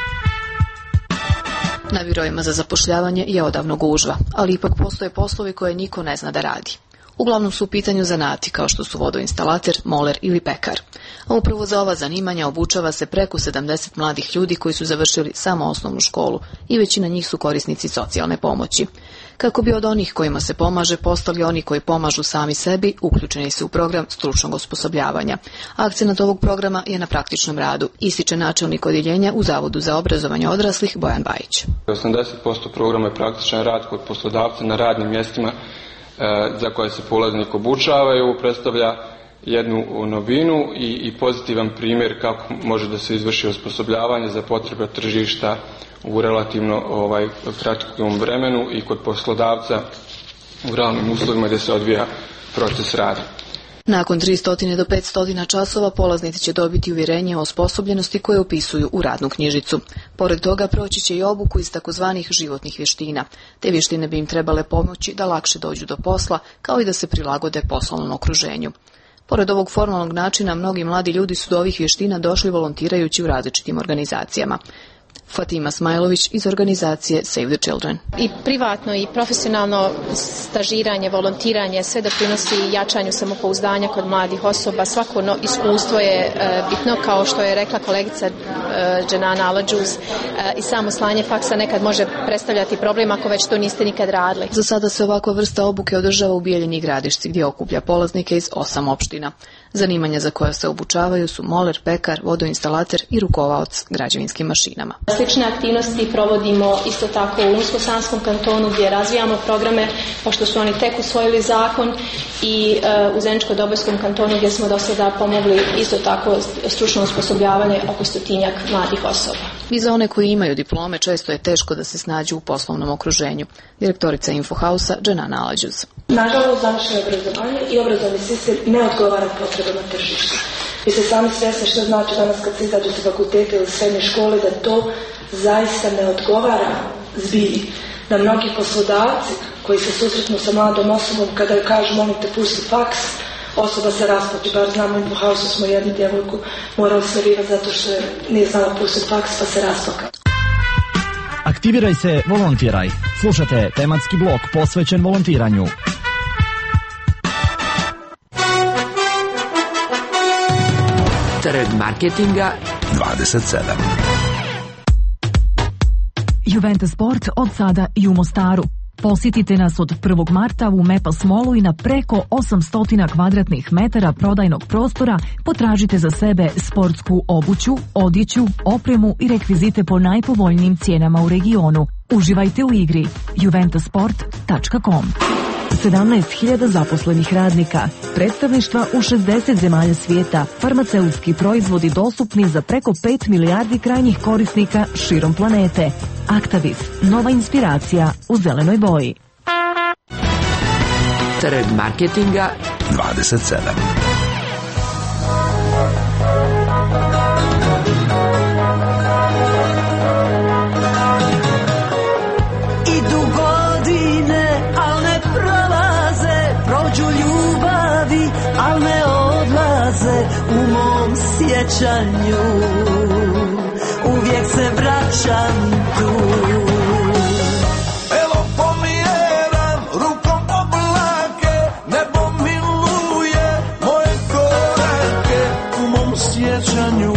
Na biroima za zapošljavanje je odavno gužva, ali ipak postoje poslovi koje niko ne zna da radi. Uglavnom su u pitanju zanati kao što su vodoinstalater, moler ili pekar. A upravo za ova zanimanja obučava se preko 70 mladih ljudi koji su završili samo osnovnu školu i većina njih su korisnici socijalne pomoći. Kako bi od onih kojima se pomaže postali oni koji pomažu sami sebi, uključeni su u program stručnog osposobljavanja. Akcenat ovog programa je na praktičnom radu, ističe načelnik odjeljenja u Zavodu za obrazovanje odraslih Bojan Bajić. 80% programa je praktičan rad kod poslodavca na radnim mjestima za koje se polaznik obučava i ovo predstavlja jednu novinu i pozitivan primjer kako može da se izvrši osposobljavanje za potrebe tržišta u relativno kratkom vremenu i kod poslodavca u realnim uslovima gdje se odvija proces rada. Nakon 300 do 500 časova polaznici će dobiti uvjerenje o osposobljenosti koje upisuju u radnu knjižicu. Pored toga proći će i obuku iz takozvanih životnih vještina. Te vještine bi im trebale pomoći da lakše dođu do posla, kao i da se prilagode poslovnom okruženju. Pored ovog formalnog načina, mnogi mladi ljudi su do ovih vještina došli volontirajući u različitim organizacijama. Fatima Smajlović iz organizacije Save the Children. I privatno i profesionalno stažiranje, volontiranje, sve doprinosi jačanju samopouzdanja kod mladih osoba. Svako iskustvo je bitno, kao što je rekla kolegica Dženana Aladžuz, i samo slanje faksa nekad može predstavljati problem ako već to niste nikad radili. Za sada se ovakva vrsta obuke održava u Bijeljini Gradišci, gdje okuplja polaznike iz 8 opština. Zanimanja za koja se obučavaju su moler, pekar, vodoinstalater i rukovaoc građevinskim mašinama. Slične aktivnosti provodimo isto tako u Unsko-Sanskom kantonu gdje razvijamo programe, pošto su oni tek usvojili zakon, i u Zeničko-Dobojskom kantonu gdje smo do sada pomogli isto tako stručno osposobljavanje oko 100-tinjak mladih osoba. I za one koji imaju diplome često je teško da se snađu u poslovnom okruženju. Direktorica Infohausa Dženana Aladžuz. Nažalost, današnje obrazovanje i obrazovni sistem ne odgovara potrebama tržišta. Vi ste sami svjesni što znači danas kad se izađe sa fakultete ili srednje škole da to zaista ne odgovara zbilji. Da mnogi poslodavci koji se susretnu sa mladom osobom kada joj kažu molim te pusti faks, osoba se rasplače. Bar znamo, u Infohausu smo jednu djevojku morali smirivati zato što nije znala pustiti faks pa se rasplakala. Aktiviraj se, volontiraj. Slušate tematski blok posvećen volontiranju. Trg marketinga 27. Juventus Sport od sada i u Mostaru. Posjetite nas od 1. marta u Mepas Mallu i na preko 800 kvadratnih metara prodajnog prostora potražite za sebe sportsku obuću, odjeću, opremu i rekvizite po najpovoljnijim cijenama u regionu. Uživajte u igri. juventusport.com. 17.000 zaposlenih radnika, predstavništva u 60 zemalja svijeta, farmaceutski proizvodi dostupni za preko 5 milijardi krajnjih korisnika širom planete. Actavis, nova inspiracija u zelenoj boji. Trg marketinga 27. Idu godine, al ne prolaze, prođu ljubavi, al ne odlaze u mom sjećanju. Uvijek se vraćam tu. Evo pomjeram rukom oblake, nebo miluje moje korake u mom sjećanju.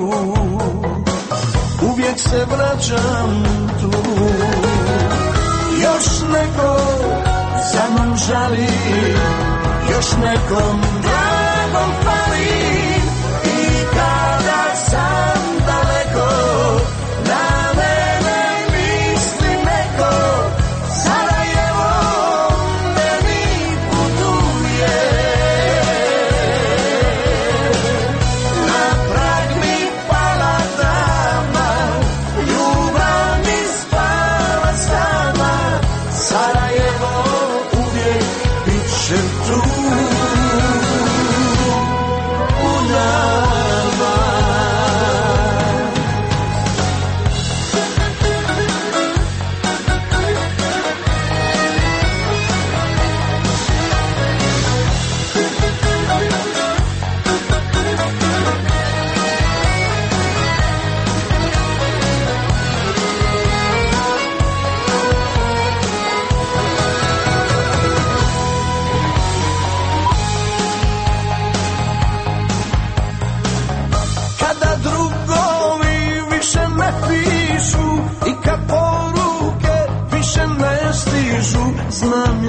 Uvijek se vraćam tu. Još neko za mnom žali, još nekom dragom fali. I kada sam daleko, na mene misli neko. Sarajevo meni putuje, na prag mi pala dama, ljubav mi spala sama. Sarajevo uvijek bit će tu. U nama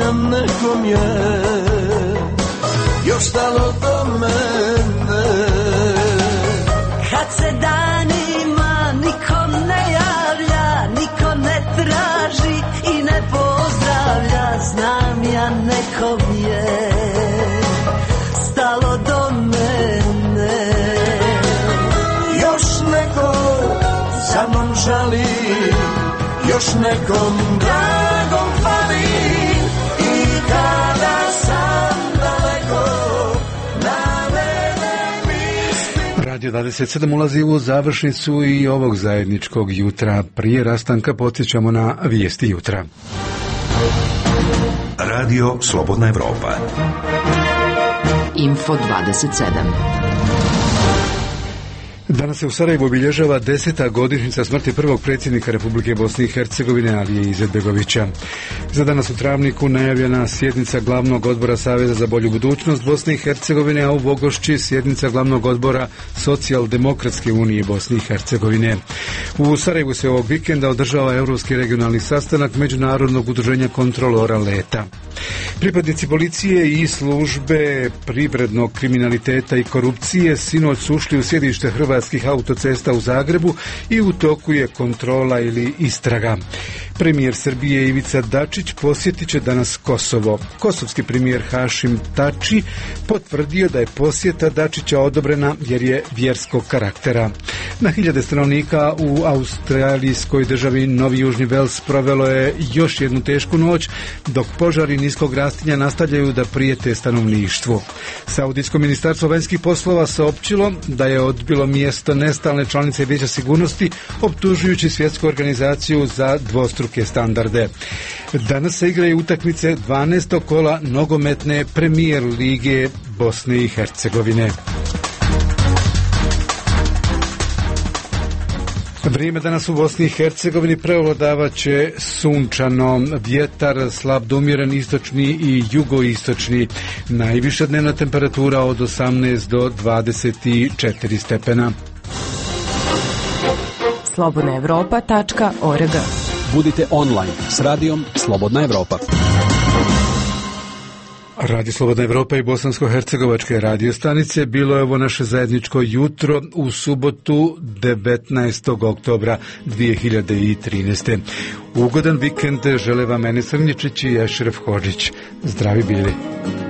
znam nekom je još stalo do mene. Kad se danima niko ne javlja, niko ne traži i ne pozdravlja, znam ja nekom je stalo do mene. Još neko sa mnom žali, još nekom dragom fali, i kada sam daleko na mene mislim. Radio 27 ulazi u završnicu i ovog zajedničkog jutra. Prije rastanka podsjećamo na vijesti jutra. Radio Slobodna Evropa. Info 27. Danas se u Sarajevu obilježava 10. godišnjica smrti prvog predsjednika Republike Bosne i Hercegovine Alije Izetbegovića. Za danas u Travniku najavljena sjednica glavnog odbora Saveza za bolju budućnost Bosne i Hercegovine, a u Bogošći sjednica glavnog odbora Socijaldemokratske unije Bosne i Hercegovine. U Sarajevu se ovog vikenda održava Europski regionalni sastanak Međunarodnog udruženja kontrolora leta. Pripadnici policije i službe privrednog kriminaliteta i korupcije sinoć su ušli u sjedište Hrvatskih autocesta u Zagrebu i u toku je kontrola ili istraga. Premijer Srbije Ivica Dačić posjetit će danas Kosovo. Kosovski premijer Hašim Tači potvrdio da je posjeta Dačića odobrena jer je vjerskog karaktera. Na hiljade stanovnika u australijskoj državi Novi Južni Vels provelo je još jednu tešku noć, dok požari niskog rastinja nastavljaju da prijete stanovništvu. Saudijsko ministarstvo vanjskih poslova saopćilo da je odbilo mjesto nestalne članice Vijeća sigurnosti, optužujući svjetsku organizaciju za dvostruke standarde. Danas se igraju utakmice 12. kola nogometne premijer lige Bosne i Hercegovine. Vrijeme danas u Bosni i Hercegovini prevladavat će sunčano, vjetar slab do umjeren istočni i jugoistočni. Najviša dnevna temperatura od 18 do 24 stepena. slobodnaevropa.org. Budite online s radijom Slobodna Evropa. Radio Slobodna Evropa i bosansko-hercegovačke radio stanice. Bilo je ovo naše zajedničko jutro u subotu 19. oktobra 2013. Ugodan vikend žele vam Enes Crnjičić i Ešref Hodžić. Zdravi bili.